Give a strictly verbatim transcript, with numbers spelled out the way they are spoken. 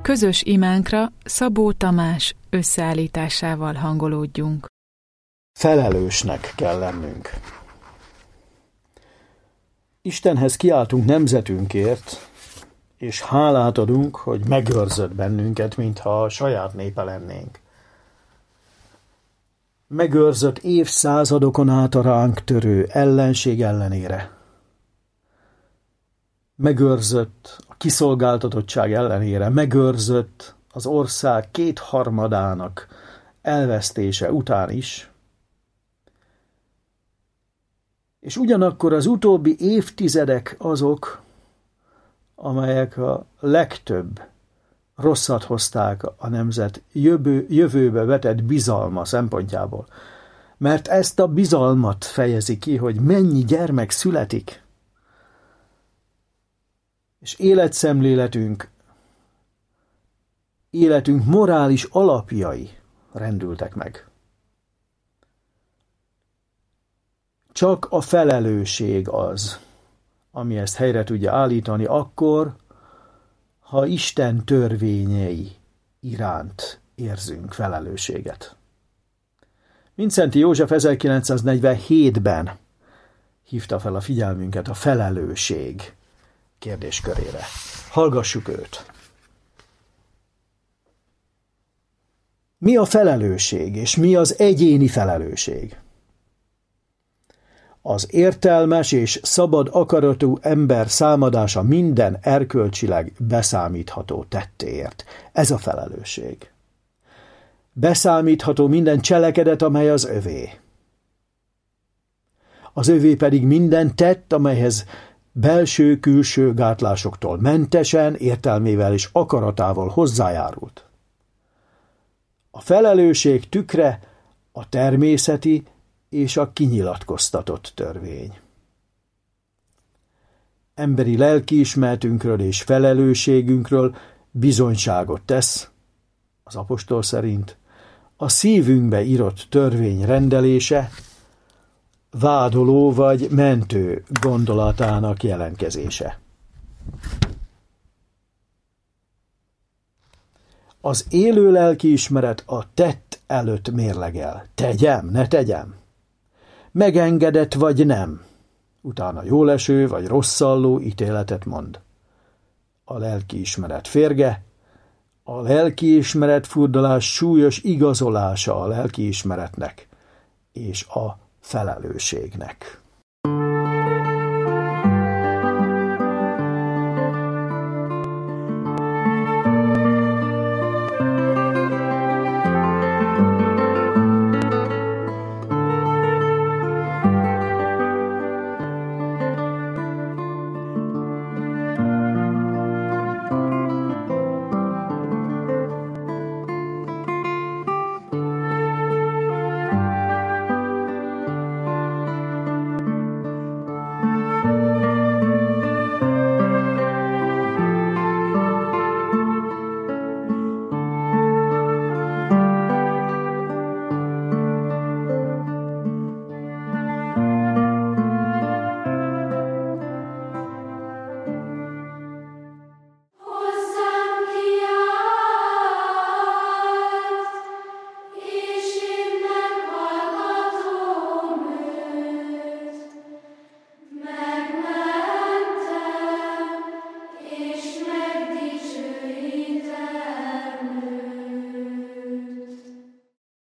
Közös imánkra Szabó Tamás összeállításával hangolódjunk. Felelősnek kell lennünk. Istenhez kiáltunk nemzetünkért, és hálát adunk, hogy megőrzött bennünket, mintha a saját népe lennénk. Megőrzött évszázadokon át a ránk törő ellenség ellenére. Megőrzött a kiszolgáltatottság ellenére, megőrzött az ország kétharmadának elvesztése után is. És ugyanakkor az utóbbi évtizedek azok, amelyek a legtöbb rosszat hozták a nemzet jövő, jövőbe vetett bizalma szempontjából. Mert ezt a bizalmat fejezi ki, hogy mennyi gyermek születik. És életszemléletünk, életünk morális alapjai rendültek meg. Csak a felelősség az, ami ezt helyre tudja állítani akkor, ha Isten törvényei iránt érzünk felelősséget. Mindszenty József ezerkilencszáznegyvenhétben hívta fel a figyelmünket a felelősség kérdéskörére. Hallgassuk őt! Mi a felelősség, és mi az egyéni felelősség? Az értelmes és szabad akaratú ember számadása minden erkölcsileg beszámítható tettéért. Ez a felelősség. Beszámítható minden cselekedet, amely az övé. Az övé pedig minden tett, amelyhez belső-külső gátlásoktól mentesen, értelmével és akaratával hozzájárult. A felelősség tükre a természeti és a kinyilatkoztatott törvény. Emberi lelkiismeretünkről és felelősségünkről bizonyságot tesz, az apostol szerint, a szívünkbe írott törvény rendelése, vádoló vagy mentő gondolatának jelentkezése. Az élő lelkiismeret a tett előtt mérlegel. Tegyem, ne tegyem? Megengedett vagy nem? Utána jóleső vagy rosszalló ítéletet mond. A lelkiismeret férge, a lelkiismeret furdalás súlyos igazolása a lelkiismeretnek és a felelősségnek.